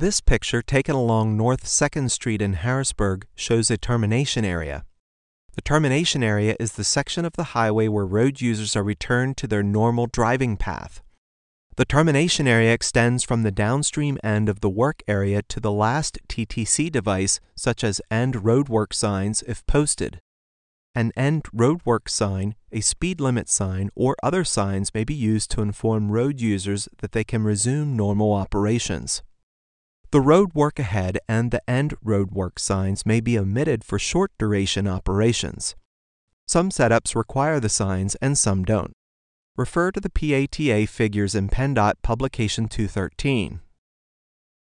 This picture, taken along North 2nd Street in Harrisburg, shows a termination area. The termination area is the section of the highway where road users are returned to their normal driving path. The termination area extends from the downstream end of the work area to the last TTC device, such as end roadwork signs if posted. An end roadwork sign, a speed limit sign, or other signs may be used to inform road users that they can resume normal operations. The roadwork ahead and the end roadwork signs may be omitted for short-duration operations. Some setups require the signs and some don't. Refer to the PATA figures in PennDOT Publication 213.